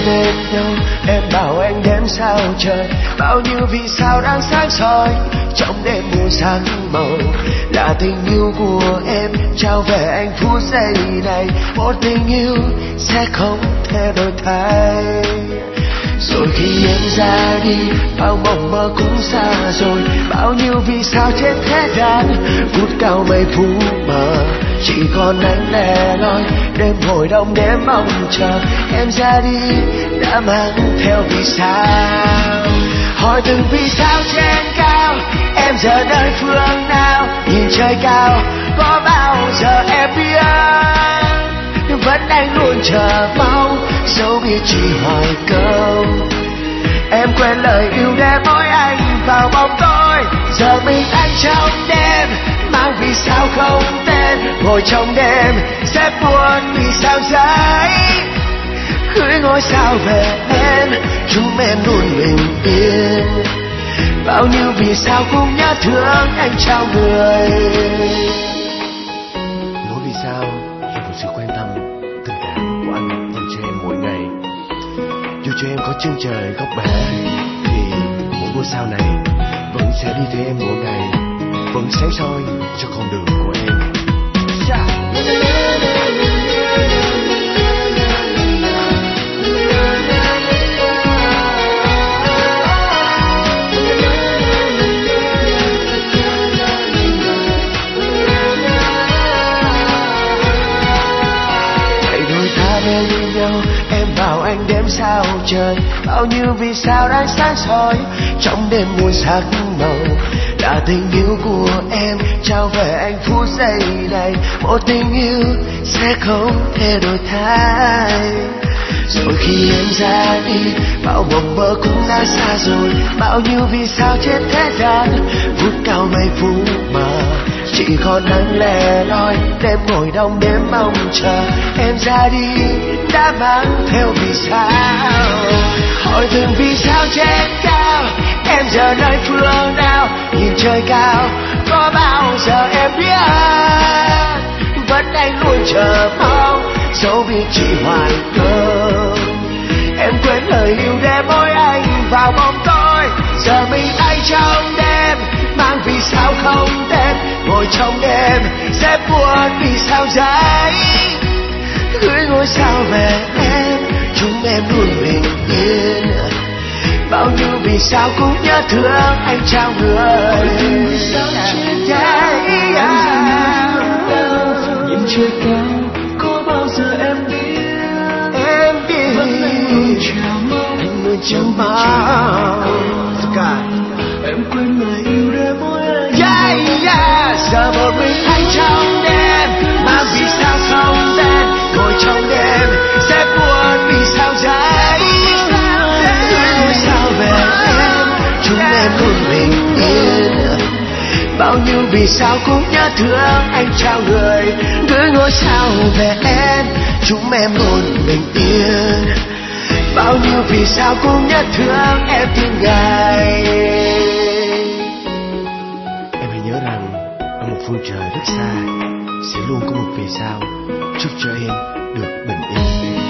bên nhau. Em bảo anh đếm sao trời, bao nhiêu vì sao đang sáng soi trong đêm mùa sáng màu. Là tình yêu của em trao về anh phút giây này, một tình yêu sẽ không thể đổi thay. Rồi khi em ra đi, bao mộng mơ cũng xa rồi, bao nhiêu vì sao trên thế gian vút cao mây phủ mờ. Chỉ còn anh lẻ loi đêm hồi đông đêm mong chờ. Em ra đi đã mang theo vì sao. Hỏi từng vì sao trên cao, em giờ nơi phương nào. Nhìn trời cao có bao giờ em biết, nhưng vẫn anh luôn chờ mong, dẫu biết chỉ hỏi câu. Em quên lời yêu để mỗi anh vào bóng tối. Giờ mình anh trong đêm, mang vì sao không tên. Ngồi trong đêm sẽ buồn vì sao giấy. Gửi ngôi sao về em, chúng em luôn bình yên. Bao nhiêu vì sao cũng nhớ thương anh trao người. Mỗi vì sao là một sự quan tâm, tình cảm của anh dành cho em mỗi ngày. Dù cho em có chân trời góc bể, thì mỗi ngôi sao này vẫn sẽ đi theo em mỗi ngày, vẫn sáng soi cho con đường của em. Bên nhau em bảo anh đếm sao trời, bao nhiêu vì sao đang sáng soi trong đêm muôn sắc màu. Là tình yêu của em trao về anh phút giây này, một tình yêu sẽ không thể đổi thay. Rồi khi em ra đi, bao mộng mơ cũng đã xa rồi, bao nhiêu vì sao trên thế gian vút cao mây phủ mờ. Chỉ còn anh lẻ loi đêm ngồi đông đêm mong chờ. Em ra đi đã mang theo vì sao. Hỏi từng vì sao trên cao, em giờ nơi phương nào. Nhìn trời cao có bao giờ em biết, vẫn anh luôn chờ mong, dẫu biết chỉ hoài cơm. Em quên lời yêu để mỗi anh vào bóng tối. Giờ mình anh trong đêm, mang vì sao không tên. Ngồi trong đêm sẽ buồn vì sao giấy. Gửi ngôi sao về em, chúng em luôn bình yên. Bao nhiêu vì sao cũng nhớ thương anh trao người. Nhìn trời cao có bao giờ em biết, em biết vẫn anh luôn chờ mong, anh luôn chờ mong. Em quên lời yêu để mỗi anh. Giờ một mình anh trong đêm, mà vì sao không tên. Ngồi trong đêm sẽ buồn vì sao giấy. Gửi ngôi sao về em, chúng em luôn bình yên. Bao nhiêu vì sao cũng nhớ thương anh trao người. Gửi ngôi sao về em, chúng em luôn bình yên. Bao nhiêu vì sao cũng nhớ thương em từng ngày. Em hãy nhớ rằng ở một phương trời rất xa sẽ luôn có một vì sao chúc cho em được bình yên.